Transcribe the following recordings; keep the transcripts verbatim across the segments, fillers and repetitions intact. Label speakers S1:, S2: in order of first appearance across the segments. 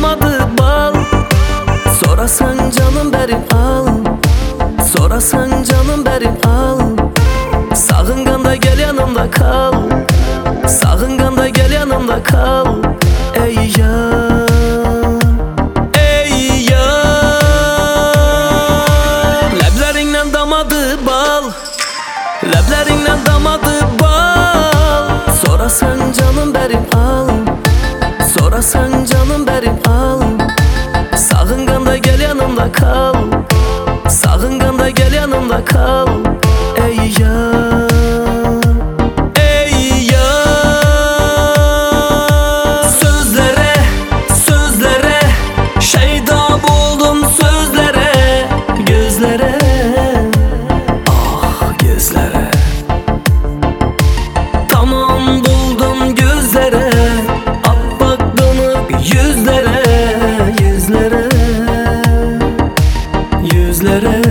S1: damadı bal. Sorasan canım benim al, sorasan canım benim al. Sağınganda gel yanımda kal, sağınganda gel yanımda kal. Ey yar, ey yar. Leblerinden damadı bal, leblerinden damadı bal. Sorasan canım benim al, sorasan canım benim al. Sağınganda gel yanımda kal, sağınganda gel yanımda kal. Ey yar, ey yar. Sözlere, sözlere şeyda buldum sözlere, gözlere, ah gözlere. Tamam buldum gözlere, appak dönüp yüzlere, yüzlere, yüzlere.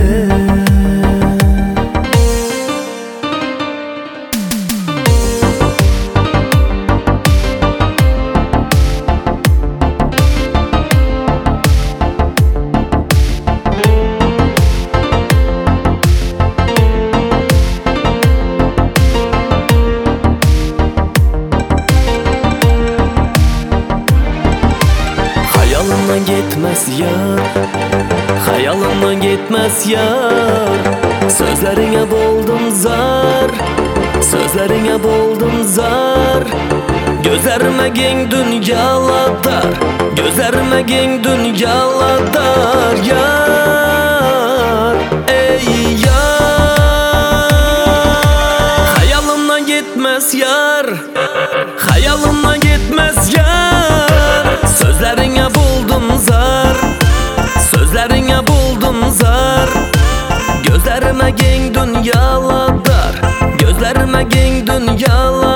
S1: Hayalımdan gitmez yar, hayalımdan gitmez yar. Sözlerine boldum zar, sözlerine boldum zar. Gözlerime gen dünyalar, gözlerime gen dünyalar yar. Ey yar, hayalımdan gitmez yar, hayalımdan gitmez yar. Sözlerine buldum zar, sözlerine buldum zar. Gözlerime gen dünyalar, gözlerime gen dünyalar.